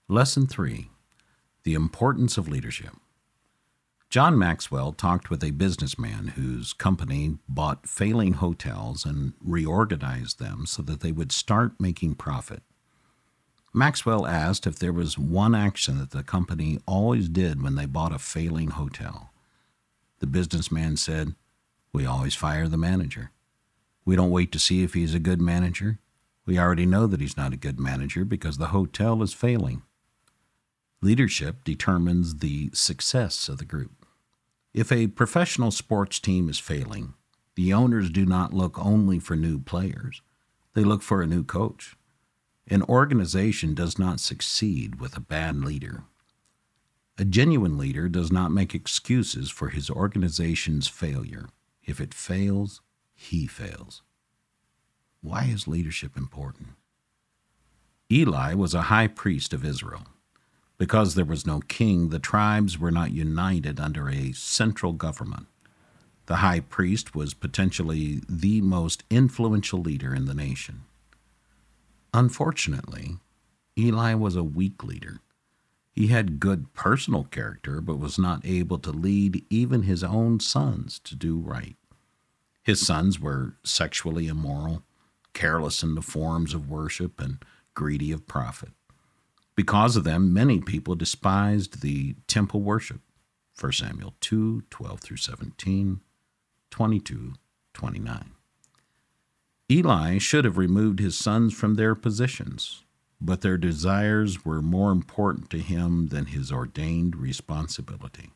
Lesson 3. The Importance of Leadership. John Maxwell talked with a businessman whose company bought failing hotels and reorganized them so that they would start making profit. Maxwell asked if there was one action that the company always did when they bought a failing hotel. The businessman said, "We always fire the manager. We don't wait to see if he's a good manager. We already know that he's not a good manager because the hotel is failing." Leadership determines the success of the group. If a professional sports team is failing, the owners do not look only for new players. They look for a new coach. An organization does not succeed with a bad leader. A genuine leader does not make excuses for his organization's failure. If it fails, he fails. Why is leadership important? Eli was a high priest of Israel. Because there was no king, the tribes were not united under a central government. The high priest was potentially the most influential leader in the nation. Unfortunately, Eli was a weak leader. He had good personal character, but was not able to lead even his own sons to do right. His sons were sexually immoral, careless in the forms of worship, and greedy of profit. Because of them, many people despised the temple worship. 1 Samuel 2, 12 through 17, 22, 29. Eli should have removed his sons from their positions, but their desires were more important to him than his ordained responsibility.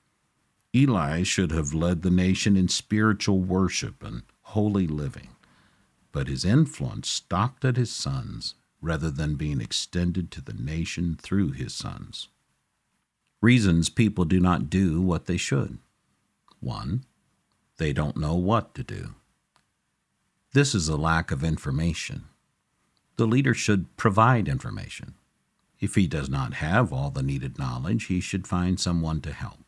Eli should have led the nation in spiritual worship and holy living, but his influence stopped at his sons rather than being extended to the nation through his sons. Reasons people do not do what they should. 1. They don't know what to do. This is a lack of information. The leader should provide information. If he does not have all the needed knowledge, he should find someone to help.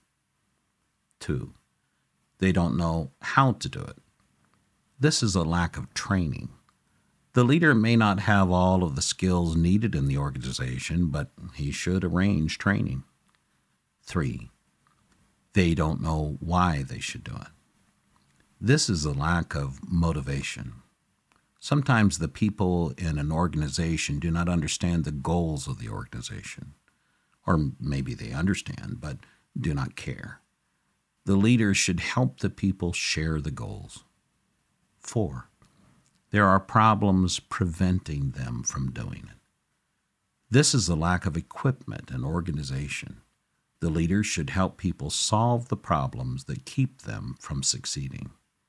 2. They don't know how to do it. This is a lack of training. The leader may not have all of the skills needed in the organization, but he should arrange training. 3. They don't know why they should do it. This is a lack of motivation. Sometimes the people in an organization do not understand the goals of the organization. Or maybe they understand, but do not care. The leader should help the people share the goals. 4. There are problems preventing them from doing it. This is a lack of equipment and organization. The leader should help people solve the problems that keep them from succeeding.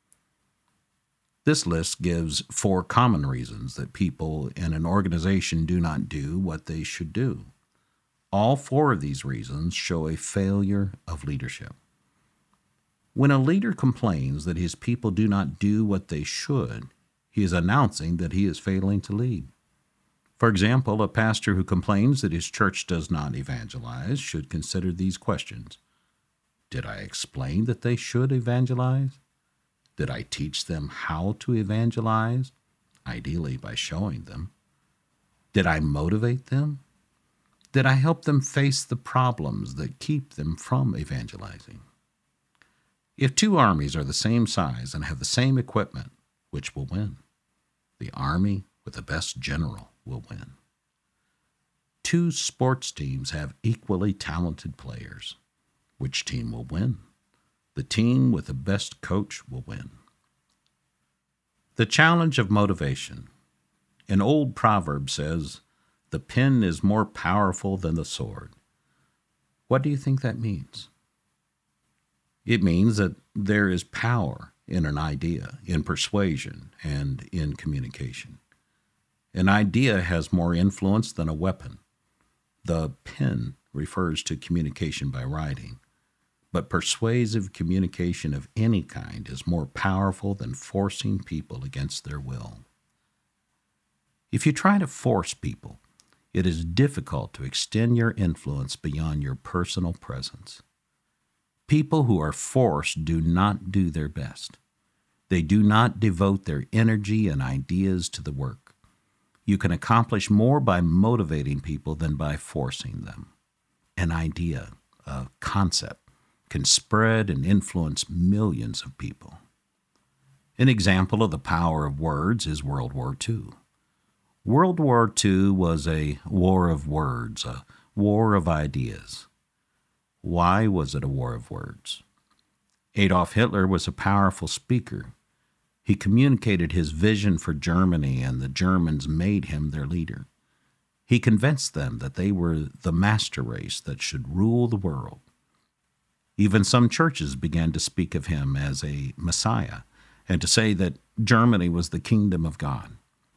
This list gives 4 common reasons that people in an organization do not do what they should do. All 4 of these reasons show a failure of leadership. When a leader complains that his people do not do what they should, he is announcing that he is failing to lead. For example, a pastor who complains that his church does not evangelize should consider these questions. Did I explain that they should evangelize? Did I teach them how to evangelize, ideally by showing them? Did I motivate them? Did I help them face the problems that keep them from evangelizing? If 2 armies are the same size and have the same equipment, which will win? The army with the best general will win. 2 sports teams have equally talented players. Which team will win? The team with the best coach will win. The challenge of motivation. An old proverb says, "The pen is more powerful than the sword." What do you think that means? It means that there is power in an idea, in persuasion, and in communication. An idea has more influence than a weapon. The pen refers to communication by writing, but persuasive communication of any kind is more powerful than forcing people against their will. If you try to force people, it is difficult to extend your influence beyond your personal presence. People who are forced do not do their best. They do not devote their energy and ideas to the work. You can accomplish more by motivating people than by forcing them. An idea, a concept, can spread and influence millions of people. An example of the power of words is World War II. World War II was a war of words, a war of ideas. Why was it a war of words? Adolf Hitler was a powerful speaker. He communicated his vision for Germany, and the Germans made him their leader. He convinced them that they were the master race that should rule the world. Even some churches began to speak of him as a Messiah and to say that Germany was the kingdom of God.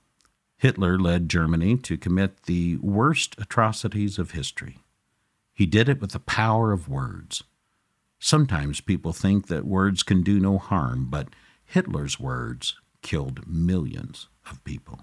Hitler led Germany to commit the worst atrocities of history. He did it with the power of words. Sometimes people think that words can do no harm, but Hitler's words killed millions of people.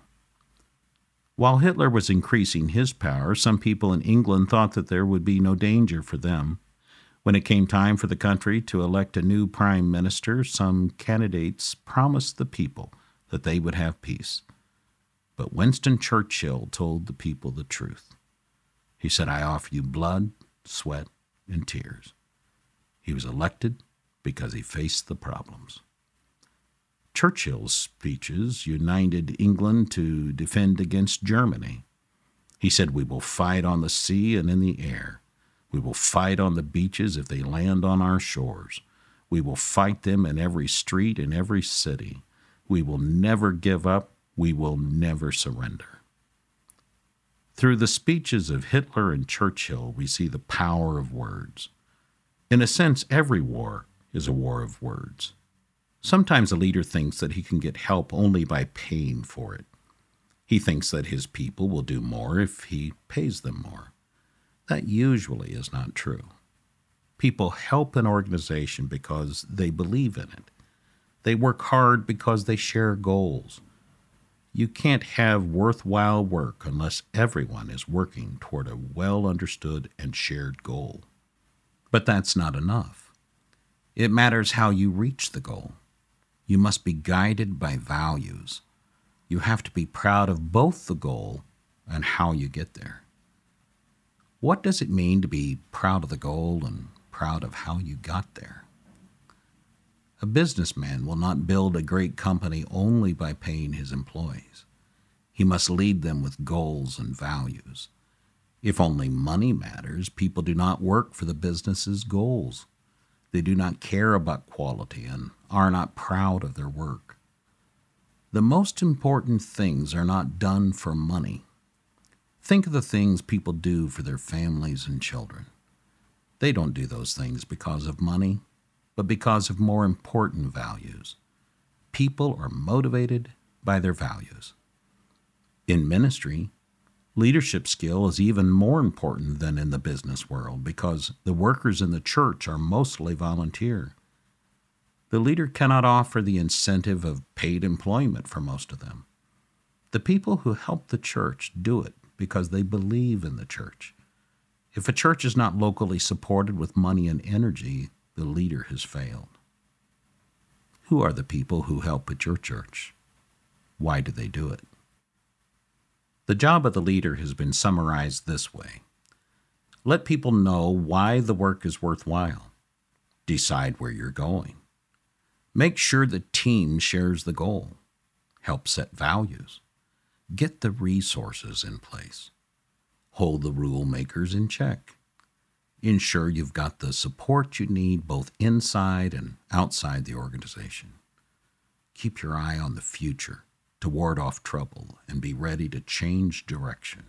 While Hitler was increasing his power, some people in England thought that there would be no danger for them. When it came time for the country to elect a new prime minister, some candidates promised the people that they would have peace. But Winston Churchill told the people the truth. He said, "I offer you blood, sweat, and tears." He was elected because he faced the problems. Churchill's speeches united England to defend against Germany. He said, "We will fight on the sea and in the air. We will fight on the beaches if they land on our shores. We will fight them in every street and every city. We will never give up. We will never surrender." Through the speeches of Hitler and Churchill, we see the power of words. In a sense, every war is a war of words. Sometimes a leader thinks that he can get help only by paying for it. He thinks that his people will do more if he pays them more. That usually is not true. People help an organization because they believe in it. They work hard because they share goals. You can't have worthwhile work unless everyone is working toward a well-understood and shared goal. But that's not enough. It matters how you reach the goal. You must be guided by values. You have to be proud of both the goal and how you get there. What does it mean to be proud of the goal and proud of how you got there? A businessman will not build a great company only by paying his employees. He must lead them with goals and values. If only money matters, people do not work for the business's goals. They do not care about quality and are not proud of their work. The most important things are not done for money. Think of the things people do for their families and children. They don't do those things because of money, but because of more important values. People are motivated by their values. In ministry, leadership skill is even more important than in the business world because the workers in the church are mostly volunteer. The leader cannot offer the incentive of paid employment for most of them. The people who help the church do it because they believe in the church. If a church is not locally supported with money and energy, the leader has failed. Who are the people who help at your church? Why do they do it? The job of the leader has been summarized this way. Let people know why the work is worthwhile. Decide where you're going. Make sure the team shares the goal. Help set values. Get the resources in place. Hold the rule makers in check. Ensure you've got the support you need both inside and outside the organization. Keep your eye on the future to ward off trouble and be ready to change direction.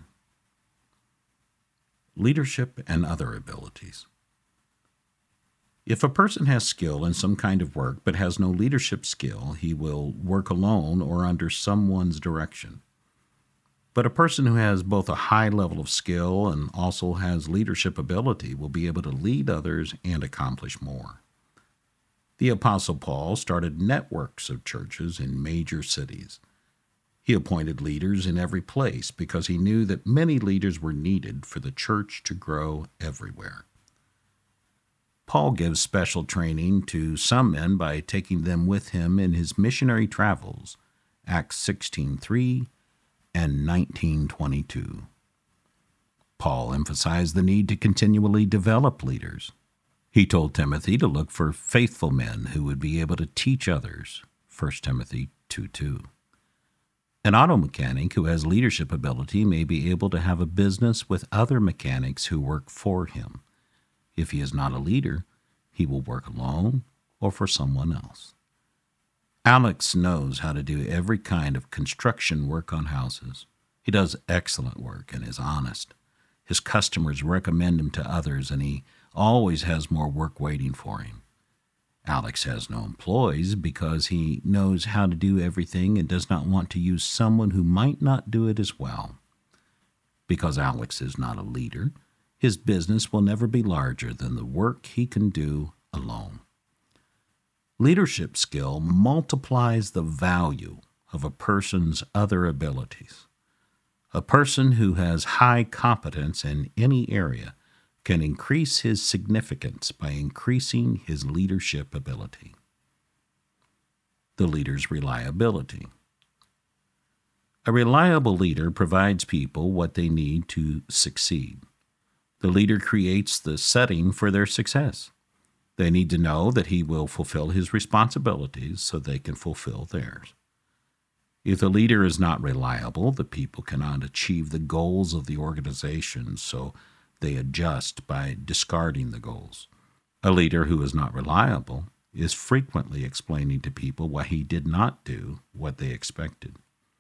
Leadership and other abilities. If a person has skill in some kind of work but has no leadership skill, he will work alone or under someone's direction. But a person who has both a high level of skill and also has leadership ability will be able to lead others and accomplish more. The Apostle Paul started networks of churches in major cities. He appointed leaders in every place because he knew that many leaders were needed for the church to grow everywhere. Paul gives special training to some men by taking them with him in his missionary travels, Acts 16:3 and 19:22. Paul emphasized the need to continually develop leaders. He told Timothy to look for faithful men who would be able to teach others, 1 Timothy 2:2. An auto mechanic who has leadership ability may be able to have a business with other mechanics who work for him. If he is not a leader, he will work alone or for someone else. Alex knows how to do every kind of construction work on houses. He does excellent work and is honest. His customers recommend him to others, and he always has more work waiting for him. Alex has no employees because he knows how to do everything and does not want to use someone who might not do it as well. Because Alex is not a leader, his business will never be larger than the work he can do alone. Leadership skill multiplies the value of a person's other abilities. A person who has high competence in any area can increase his significance by increasing his leadership ability. The leader's reliability. A reliable leader provides people what they need to succeed. The leader creates the setting for their success. They need to know that he will fulfill his responsibilities so they can fulfill theirs. If the leader is not reliable, the people cannot achieve the goals of the organization, so they adjust by discarding the goals. A leader who is not reliable is frequently explaining to people why he did not do what they expected.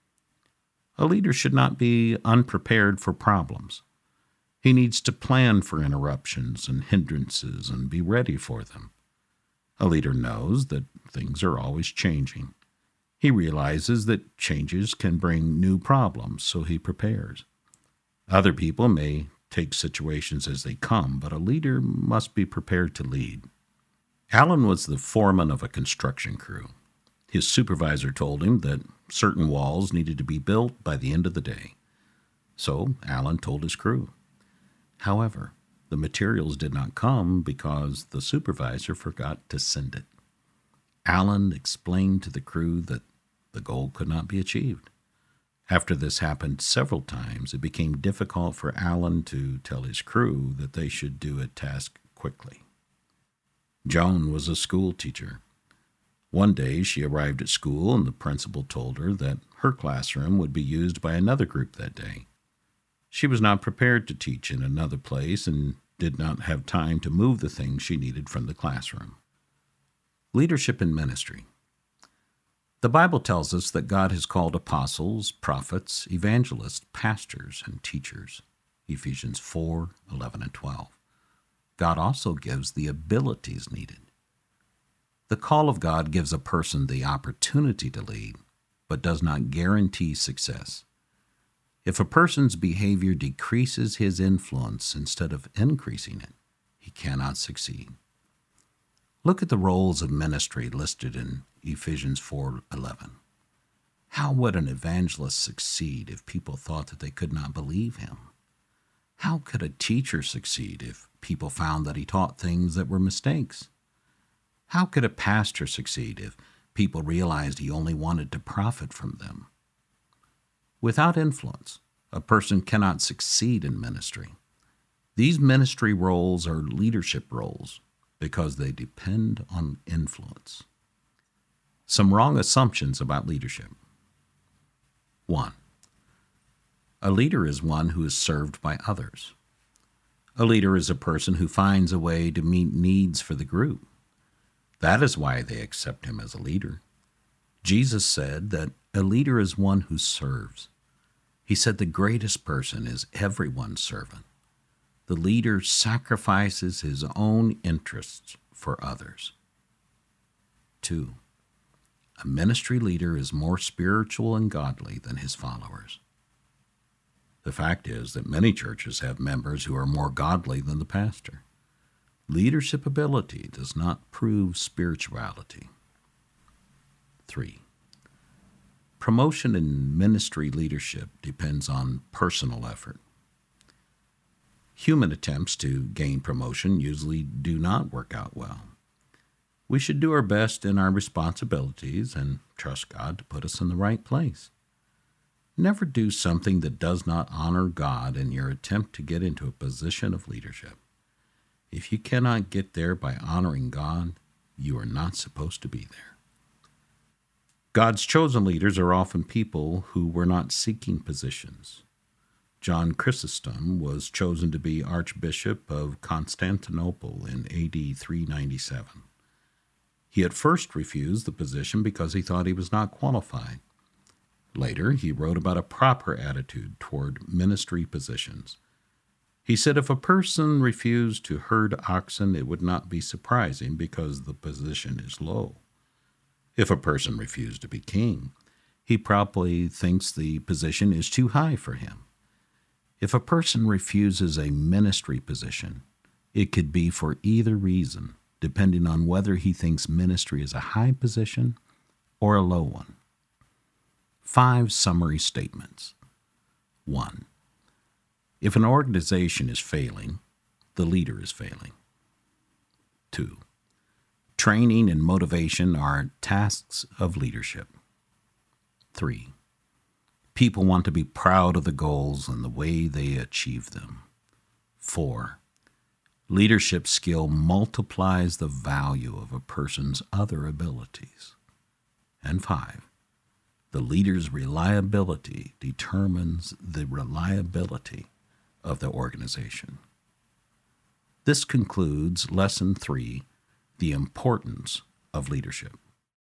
A leader should not be unprepared for problems. He needs to plan for interruptions and hindrances and be ready for them. A leader knows that things are always changing. He realizes that changes can bring new problems, so he prepares. Other people may take situations as they come, but a leader must be prepared to lead. Alan was the foreman of a construction crew. His supervisor told him that certain walls needed to be built by the end of the day. So Alan told his crew. However, the materials did not come because the supervisor forgot to send it. Alan explained to the crew that the goal could not be achieved. After this happened several times, it became difficult for Alan to tell his crew that they should do a task quickly. Joan was a school teacher. One day she arrived at school and the principal told her that her classroom would be used by another group that day. She was not prepared to teach in another place and did not have time to move the things she needed from the classroom. Leadership in ministry. The Bible tells us that God has called apostles, prophets, evangelists, pastors, and teachers. Ephesians 4:11 and 12. God also gives the abilities needed. The call of God gives a person the opportunity to lead, but does not guarantee success. If a person's behavior decreases his influence instead of increasing it, he cannot succeed. Look at the roles of ministry listed in Ephesians 4:11. How would an evangelist succeed if people thought that they could not believe him? How could a teacher succeed if people found that he taught things that were mistakes? How could a pastor succeed if people realized he only wanted to profit from them? Without influence, a person cannot succeed in ministry. These ministry roles are leadership roles because they depend on influence. Some wrong assumptions about leadership. 1. A leader is one who is served by others. A leader is a person who finds a way to meet needs for the group. That is why they accept him as a leader. Jesus said that a leader is one who serves. He said the greatest person is everyone's servant. The leader sacrifices his own interests for others. 2. A ministry leader is more spiritual and godly than his followers. The fact is that many churches have members who are more godly than the pastor. Leadership ability does not prove spirituality. 3. Promotion in ministry leadership depends on personal effort. Human attempts to gain promotion usually do not work out well. We should do our best in our responsibilities and trust God to put us in the right place. Never do something that does not honor God in your attempt to get into a position of leadership. If you cannot get there by honoring God, you are not supposed to be there. God's chosen leaders are often people who were not seeking positions. John Chrysostom was chosen to be Archbishop of Constantinople in AD 397. He at first refused the position because he thought he was not qualified. Later, he wrote about a proper attitude toward ministry positions. He said if a person refused to herd oxen, it would not be surprising because the position is low. If a person refused to be king, he probably thinks the position is too high for him. If a person refuses a ministry position, it could be for either reason, depending on whether he thinks ministry is a high position or a low one. 5 summary statements. 1. If an organization is failing, the leader is failing. 2. Training and motivation are tasks of leadership. 3. People want to be proud of the goals and the way they achieve them. 4. Leadership skill multiplies the value of a person's other abilities. And 5. The leader's reliability determines the reliability of the organization. This concludes Lesson 3, The Importance of Leadership.